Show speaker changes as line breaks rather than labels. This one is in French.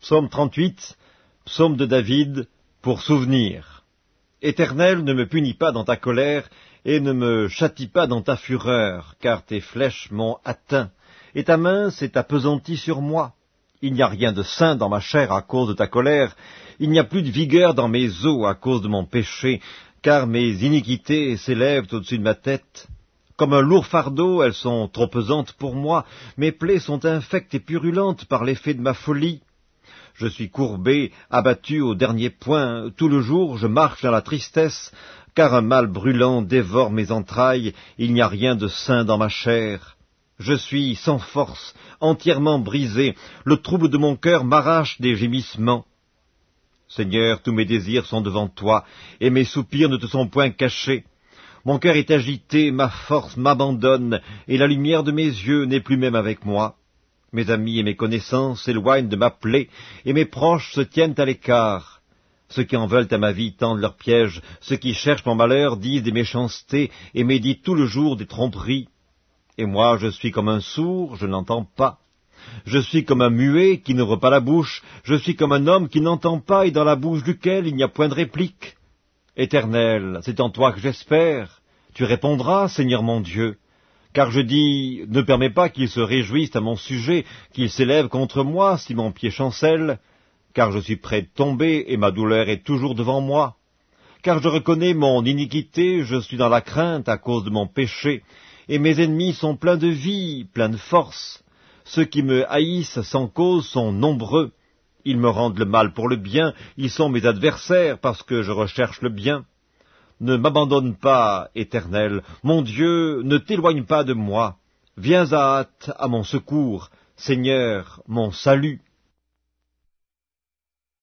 Psaume 38, psaume de David, pour souvenir. Éternel, ne me punis pas dans ta colère, et ne me châtie pas dans ta fureur, car tes flèches m'ont atteint, et ta main s'est appesantie sur moi. Il n'y a rien de sain dans ma chair à cause de ta colère, il n'y a plus de vigueur dans mes os à cause de mon péché, car mes iniquités s'élèvent au-dessus de ma tête. Comme un lourd fardeau, elles sont trop pesantes pour moi, mes plaies sont infectes et purulentes par l'effet de ma folie. Je suis courbé, abattu au dernier point, tout le jour je marche dans la tristesse, car un mal brûlant dévore mes entrailles, il n'y a rien de sain dans ma chair. Je suis sans force, entièrement brisé, le trouble de mon cœur m'arrache des gémissements. Seigneur, tous mes désirs sont devant toi, et mes soupirs ne te sont point cachés. Mon cœur est agité, ma force m'abandonne, et la lumière de mes yeux n'est plus même avec moi. Mes amis et mes connaissances s'éloignent de ma plaie, et mes proches se tiennent à l'écart. Ceux qui en veulent à ma vie tendent leurs pièges, ceux qui cherchent mon malheur disent des méchancetés, et méditent tout le jour des tromperies. Et moi, je suis comme un sourd, je n'entends pas. Je suis comme un muet qui n'ouvre pas la bouche, je suis comme un homme qui n'entend pas et dans la bouche duquel il n'y a point de réplique. Éternel, c'est en toi que j'espère. Tu répondras, Seigneur mon Dieu. Car je dis, ne permets pas qu'ils se réjouissent à mon sujet, qu'ils s'élèvent contre moi si mon pied chancelle, car je suis près de tomber et ma douleur est toujours devant moi. Car je reconnais mon iniquité, je suis dans la crainte à cause de mon péché, et mes ennemis sont pleins de vie, pleins de force. Ceux qui me haïssent sans cause sont nombreux. Ils me rendent le mal pour le bien, ils sont mes adversaires parce que je recherche le bien. Ne m'abandonne pas, Éternel, mon Dieu, ne t'éloigne pas de moi. Viens à hâte à mon secours, Seigneur, mon salut.